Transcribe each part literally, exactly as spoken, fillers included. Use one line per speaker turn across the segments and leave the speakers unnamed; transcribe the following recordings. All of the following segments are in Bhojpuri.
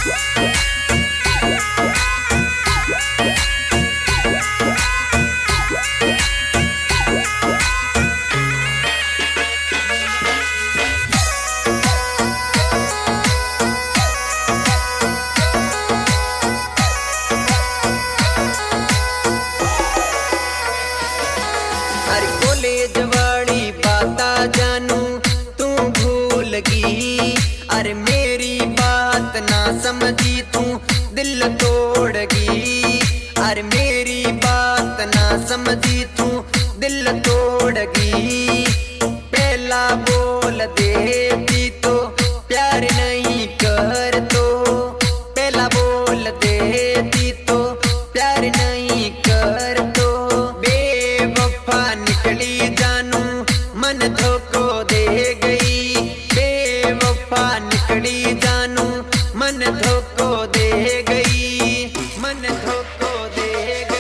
अरे मेरी बात ना समझी तू दिल तोड़गी। अरे मेरी बात ना समझी तू दिल तोड़गी। पहला बोल देती तो प्यार नहीं कर तो, पहला बोल देती तो प्यार नहीं कर तो। बेवफा निकली जानू मन धोखो दे गई, बेवफा निकली जानू मन धोखो दे गई, मन धोखो दे गई।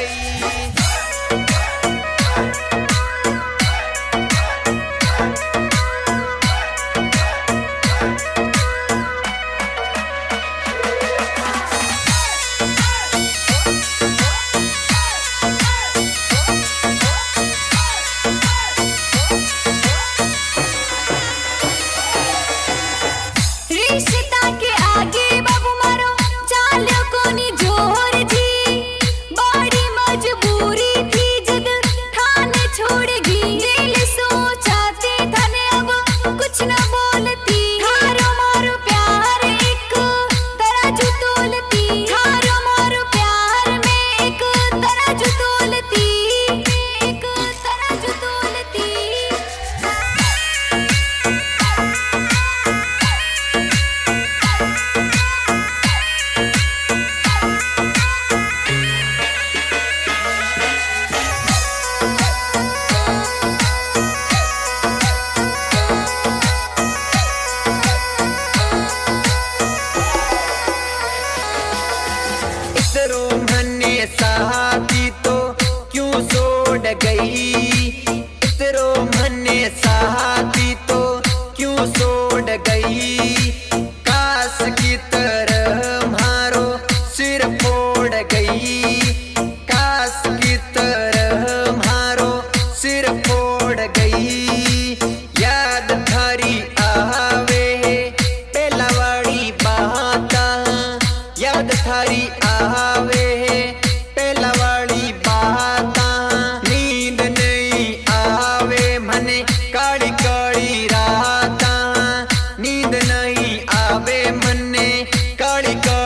रिश्ता के आगे बाबू मारो चालो कोनी जोर जी, बड़ी मजबूरी थी जद ठान छोड़गी। दिल सोचाते थाने अब कुछ न बोलती, थारो मारो प्यार एक तराजू तोलती, थारो मारो प्यार में एक तराजू तोलती, एक तराजू तोलती।
इतरो मन्ने साथी तो क्यों छोड़ गई, इतरो मन्ने साथी तो क्यों छोड़ गई। काश की तरह मारो सिर फोड़ गई, काश की तरह मारो सिर फोड़ गई। याद थारी आवे पहला वाली बाता, याद थारी आवे पहला वाली बाता। नींद नहीं आवे मने काली काली राता, नींद नहीं आवे मने काली काली